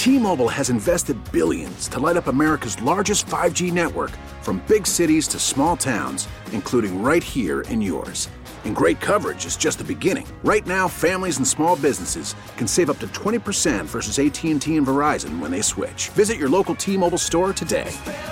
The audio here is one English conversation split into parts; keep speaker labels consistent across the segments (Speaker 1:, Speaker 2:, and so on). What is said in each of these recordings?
Speaker 1: T-Mobile has invested billions to light up America's largest 5G network, from big cities to small towns, including right here in yours. And great coverage is just the beginning. Right now, families and small businesses can save up to 20% versus AT&T and Verizon when they switch. Visit your local T-Mobile store today.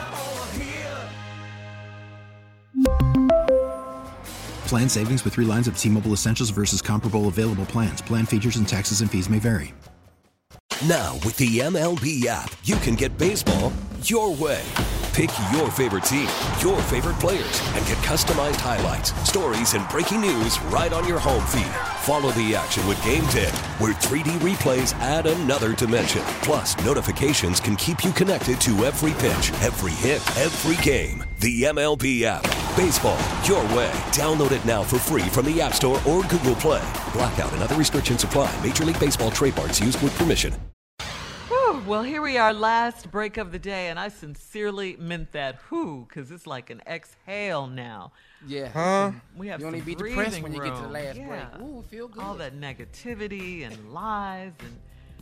Speaker 2: Plan savings with 3 lines of T-Mobile Essentials versus comparable available plans. Plan features and taxes and fees may vary.
Speaker 3: Now, with the MLB app, you can get baseball your way. Pick your favorite team, your favorite players, and get customized highlights, stories, and breaking news right on your home feed. Follow the action with Game Day, where 3D replays add another dimension. Plus, notifications can keep you connected to every pitch, every hit, every game. The MLB app. Baseball your way. Download it now for free from the App Store or Google Play. Blackout and other restrictions apply. Major League Baseball trademarks used with permission.
Speaker 4: Well, here we are, last break of the day, and I sincerely meant that because it's like an exhale now.
Speaker 5: Yeah.
Speaker 4: We have
Speaker 5: you
Speaker 4: some
Speaker 5: only be
Speaker 4: breathing
Speaker 5: depressed when you
Speaker 4: room.
Speaker 5: get to the last break. Ooh, feel good.
Speaker 4: All that negativity and lies and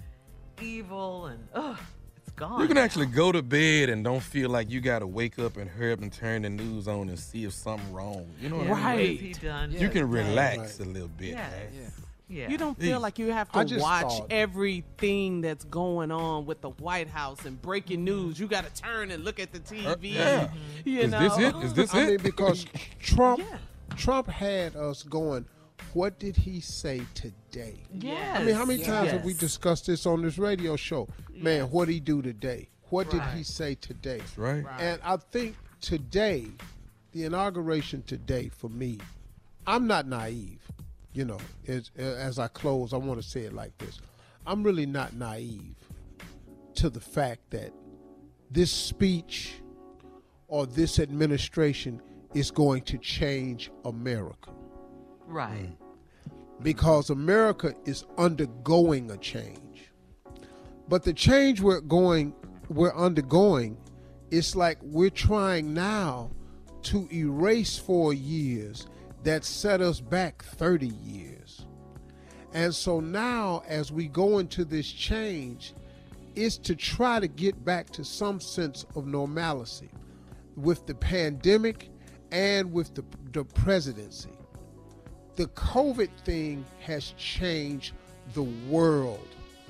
Speaker 4: evil and it's gone.
Speaker 6: You can actually go to bed and don't feel like you got to wake up and hurry up and turn the news on and see if something wrong. You know what I mean?
Speaker 4: What has he done?
Speaker 6: You can relax a little bit.
Speaker 4: Yes. Yeah.
Speaker 7: You don't feel like you have to watch everything that's going on with the White House and breaking news. You got to turn and look at the TV. You know?
Speaker 6: Is this it?
Speaker 8: I mean, because Trump had us going, what did he say today?
Speaker 4: Yes.
Speaker 8: I mean, how many times have we discussed this on this radio show? Man, what did he do today? What did he say today?
Speaker 6: That's right.
Speaker 8: And I think today, the inauguration today, for me, I'm not naive. You know, as I close, I want to say it like this. I'm really not naive to the fact that this speech or this administration is going to change America.
Speaker 4: Right.
Speaker 8: Because America is undergoing a change. But the change we're undergoing, it's like we're trying now to erase 4 years that set us back 30 years. And so now as we go into this change, it's to try to get back to some sense of normalcy with the pandemic and with the presidency. The COVID thing has changed the world.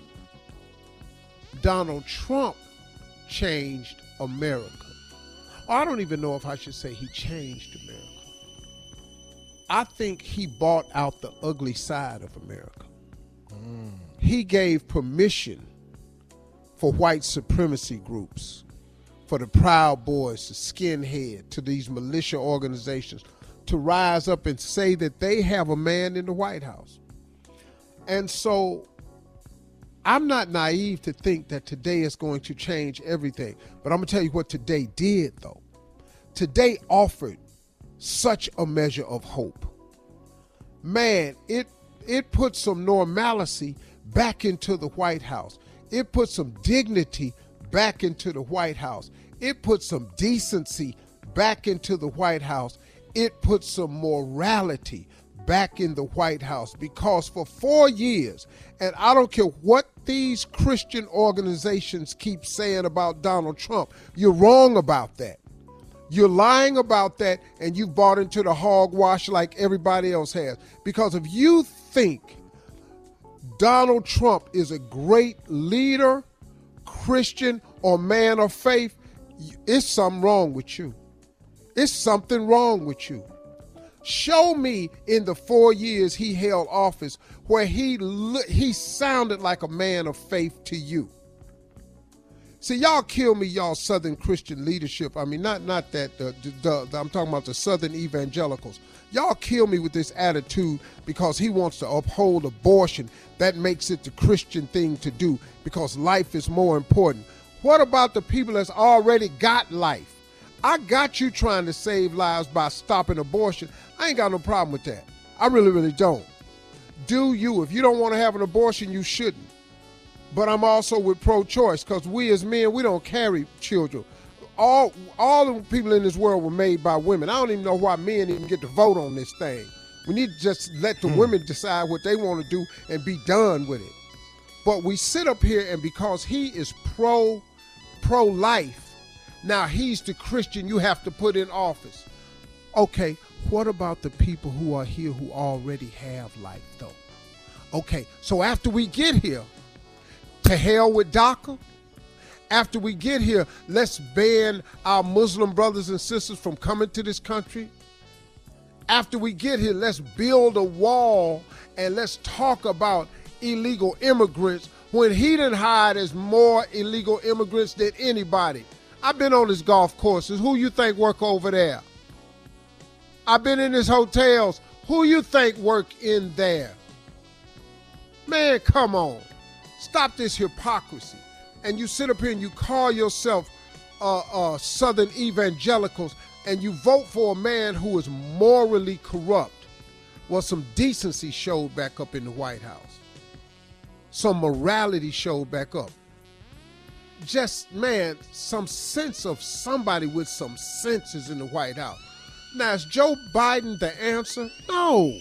Speaker 8: Donald Trump changed America. I don't even know if I should say he changed America. I think he bought out the ugly side of America. He gave permission for white supremacy groups, for the Proud Boys, the skinhead, to these militia organizations to rise up and say that they have a man in the White House. And so I'm not naive to think that today is going to change everything. But I'm going to tell you what today did, though. Today offered such a measure of hope. Man, it put some normalcy back into the White House. It put some dignity back into the White House. It put some decency back into the White House. It put some morality back in the White House, because for 4 years, and I don't care what these Christian organizations keep saying about Donald Trump, you're wrong about that. You're lying about that, and you've bought into the hogwash like everybody else has. Because if you think Donald Trump is a great leader, Christian, or man of faith, it's something wrong with you. It's something wrong with you. Show me in the 4 years he held office where he sounded like a man of faith to you. See, y'all kill me, y'all Southern Christian leadership. I mean, not that, I'm talking about the Southern evangelicals. Y'all kill me with this attitude because he wants to uphold abortion. That makes it the Christian thing to do because life is more important. What about the people that's already got life? I got you trying to save lives by stopping abortion. I ain't got no problem with that. I really, really don't. Do you? If you don't want to have an abortion, you shouldn't. But I'm also with pro-choice because we as men, we don't carry children. All the people in this world were made by women. I don't even know why men even get to vote on this thing. We need to just let the women decide what they want to do and be done with it. But we sit up here, and because he is pro-life, now he's the Christian you have to put in office. Okay, what about the people who are here who already have life, though? Okay, so after we get here, to hell with DACA. After we get here, let's ban our Muslim brothers and sisters from coming to this country. After we get here, let's build a wall and let's talk about illegal immigrants when he done hired as more illegal immigrants than anybody. I've been on his golf courses. Who you think work over there? I've been in his hotels. Who you think work in there? Man, come on. Stop this hypocrisy. And you sit up here and you call yourself Southern evangelicals and you vote for a man who is morally corrupt. Well, some decency showed back up in the White House. Some morality showed back up. Just, man, some sense of somebody with some senses in the White House. Now, is Joe Biden the answer? No.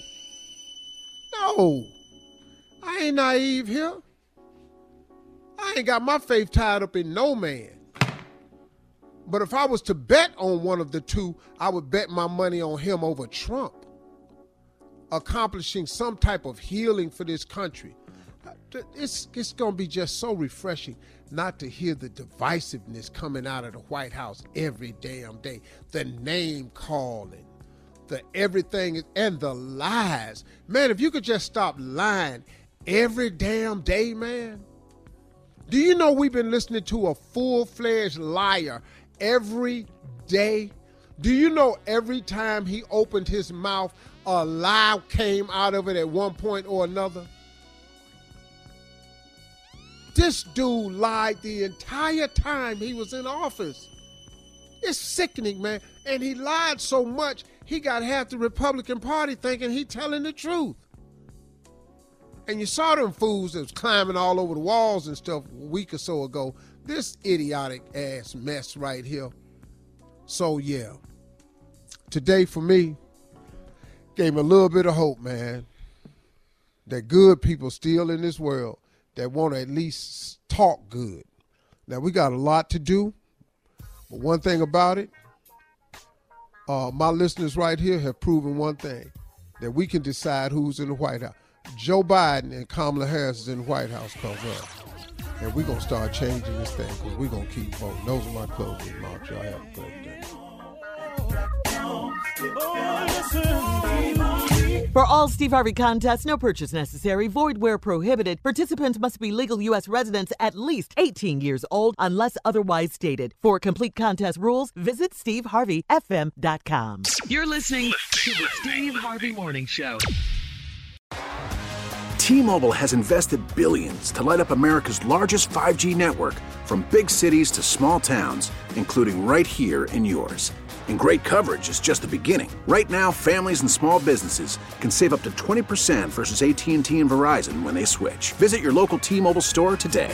Speaker 8: I ain't naive here. I ain't got my faith tied up in no man. But if I was to bet on one of the two, I would bet my money on him over Trump, accomplishing some type of healing for this country. It's going to be just so refreshing not to hear the divisiveness coming out of the White House every damn day. The name calling, the everything, and the lies. Man, if you could just stop lying every damn day, man. Do you know we've been listening to a full-fledged liar every day? Do you know every time he opened his mouth, a lie came out of it at one point or another? This dude lied the entire time he was in office. It's sickening, man. And he lied so much, he got half the Republican Party thinking he telling the truth. And you saw them fools that was climbing all over the walls and stuff a week or so ago. This idiotic ass mess right here. So yeah, today for me, gave me a little bit of hope, man. That good people still in this world that want to at least talk good. Now we got a lot to do, but one thing about it, my listeners right here have proven one thing, that we can decide who's in the White House. Joe Biden and Kamala Harris is in the White House comes up. And we're going to start changing this thing because we're going to keep voting. Those are my closing remarks. Y'all have a great day.
Speaker 4: For all Steve Harvey contests, no purchase necessary, void where prohibited. Participants must be legal U.S. residents at least 18 years old unless otherwise stated. For complete contest rules, visit SteveHarveyFM.com.
Speaker 9: You're listening to the Steve Harvey Morning Show.
Speaker 1: T-Mobile has invested billions to light up America's largest 5G network, from big cities to small towns, including right here in yours. And great coverage is just the beginning. Right now, families and small businesses can save up to 20% versus AT&T and Verizon when they switch. Visit your local T-Mobile store today.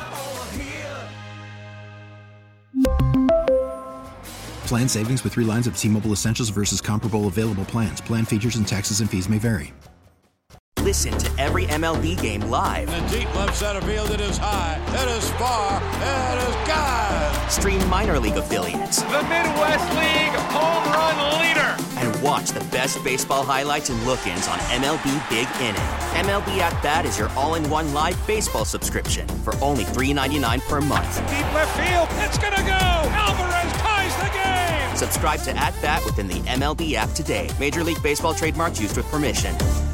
Speaker 2: Plan savings with 3 lines of T-Mobile Essentials versus comparable available plans. Plan features and taxes and fees may vary.
Speaker 10: Listen to every MLB game live.
Speaker 11: In the deep left center field, it is high, it is far, it is gone.
Speaker 10: Stream minor league affiliates.
Speaker 12: The Midwest League home run leader.
Speaker 10: And watch the best baseball highlights and look-ins on MLB Big Inning. MLB At Bat is your all-in-one live baseball subscription for only $3.99 per month.
Speaker 12: Deep left field, it's gonna go. Alvarez ties the game.
Speaker 10: Subscribe to At Bat within the MLB app today. Major League Baseball trademarks used with permission.